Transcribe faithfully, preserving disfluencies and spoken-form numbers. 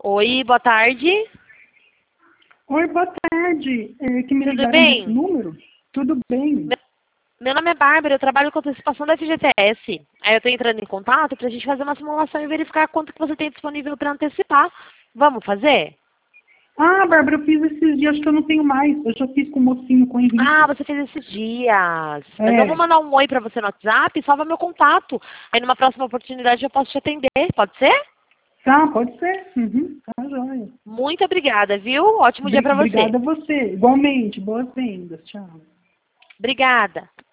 Oi, boa tarde. Oi, boa tarde. É, que me Tudo ligaram bem? desse número? Tudo bem. Meu, meu nome é Bárbara, eu trabalho com antecipação da F G T S. Aí eu estou entrando em contato para a gente fazer uma simulação e verificar quanto que você tem disponível para antecipar. Vamos fazer? Ah, Bárbara, eu fiz esses dias, acho que eu não tenho mais. Eu já fiz com o mocinho, com o Henrique. Ah, você fez esses dias. Mas eu vou É. mandar um oi para você no WhatsApp, salva meu contato. Aí numa próxima oportunidade eu posso te atender, pode ser? Tá, pode ser. Uhum, tá joia. Muito obrigada, viu? Ótimo dia Bri- para você. Obrigada a você. Igualmente. Boas vendas. Tchau. Obrigada.